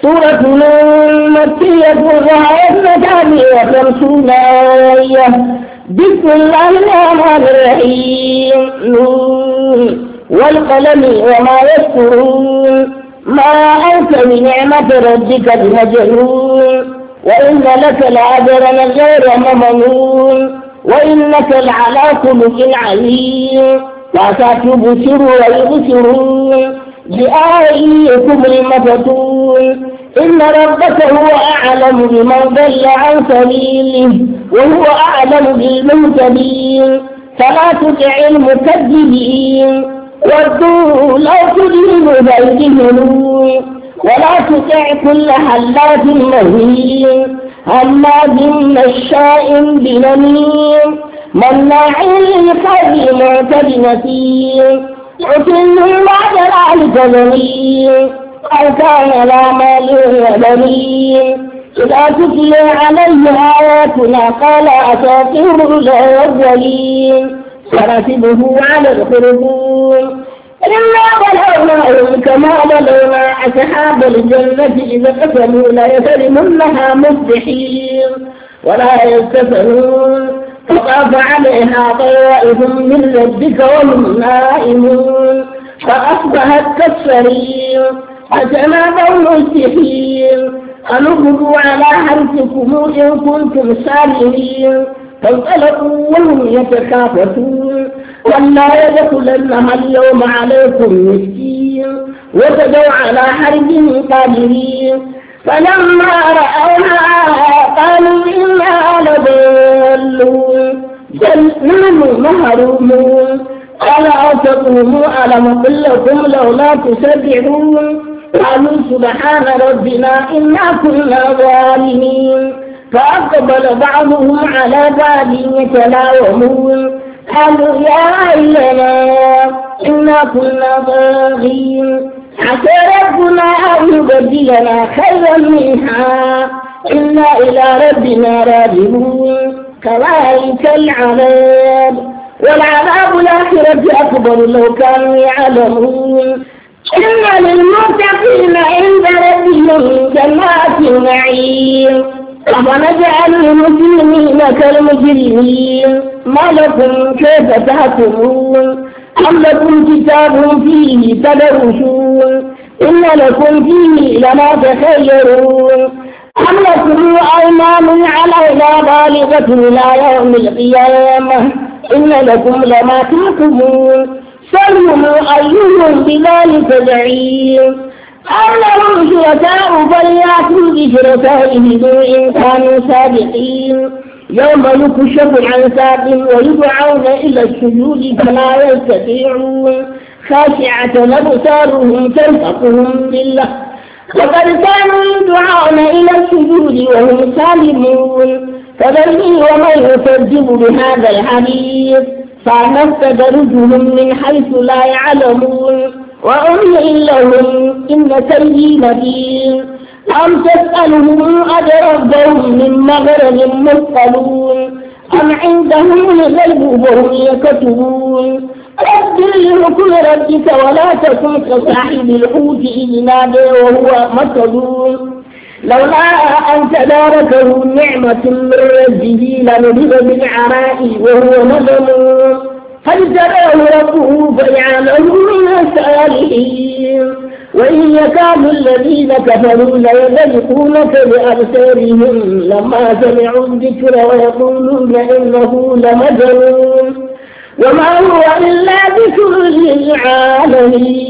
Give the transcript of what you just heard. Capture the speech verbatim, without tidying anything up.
سورة نون مكية وهي اثنتان وخمسون آية. بسم الله الرحمن الرحيم. نون والقلم وما يسطرون. ما أنت بنعمة ربك بمجنون. وإن لك لأجرا غير ممنون. وإنك لعلى خلق عظيم. وستبصر ويبصرون بآيكم المفتون. إن ربك هو أعلم بمن ضل عن سبيله وهو أعلم بالمهتدين. فلا تطع المكذبين ودوا لو تدهن فيدهنون. ولا تطع كل حلاف مهين هماز مشاء بنميم مناع للخير معتد نسيم عتل بعد ذلك زنيم أو كان لا مال وبنين. إذا تتلى عليه آياتنا قال أساطير الأولين سنسبه على الخرطوم. إنا بلوناهم كما بلونا أصحاب الجنة إذا قسموا ليسلمنها مصبحين ولا يستثنون. فطاف عليها طائف من ربك وهم نائمون فأصبحت كالصريم فتنادوا مصبحين أن اغدوا على حرثكم إن كنتم سالمين. فانطلقوا وهم يتخافتون ولا يدخلنها اليوم عليكم مسكين وغدوا على حرب قادرين. فلما رأوها قالوا إنا لضالون بل نحن محرومون. قال أوسطهم ألم قل لكم لولا تسبحون. قالوا سبحان ربنا إنا كنا ظالمين. فأقبل بعضهم على بعض يتلاومون قالوا يا أينا إنا كنا طاغين عسى ربنا أن يبدلنا خيرا منها إنا إلى ربنا راجعون. كذلك العذاب والعذاب الآخرة أكبر لو كانوا يعلمون. إن للمتقين عند ربهم جنات النعيم. أفنجعل المسلمين كالمجرمين ما لكم كيف تحكمون. أم لكم كتاب فيه تدرسون إن لكم فيه لما تخيرون. أم لكم أيمان علينا بالغة إلى يوم القيامة إن لكم لما تحكمون. سلهم أيهم بذلك زعيم. أم لهم شركاء فليأتوا بشركائهم إن كانوا صادقين. يوم يكشف عن ساق ويدعون إلى السجود فلا يستطيعون خاشعة أبصارهم ترهقهم بالله وقد كانوا يدعون إلى السجود وهم سالمون. فذرني ومن يكذب بهذا الحديث فنستدرجهم من حيث لا يعلمون وأملئ لهم إن كيدي متين. أم تسألهم أجرا فهم من مغرم مثقلون أم عندهم الغيب فهم يكتبون. رب لحكم ربك ولا تكن كصاحب الحوت إذ نادى وهو مكذوب لولا أن تداركه نعمة من ربه لنبذ بالعراء وهو مذموم فاجتباه ربه فجعله من الصالحين. وإن يكاد الذين كفروا ليزلقونك بأبصارهم لما سمعوا الذكر ويقولون إنه لمجنون وما هو إلا ذكر للعالمين.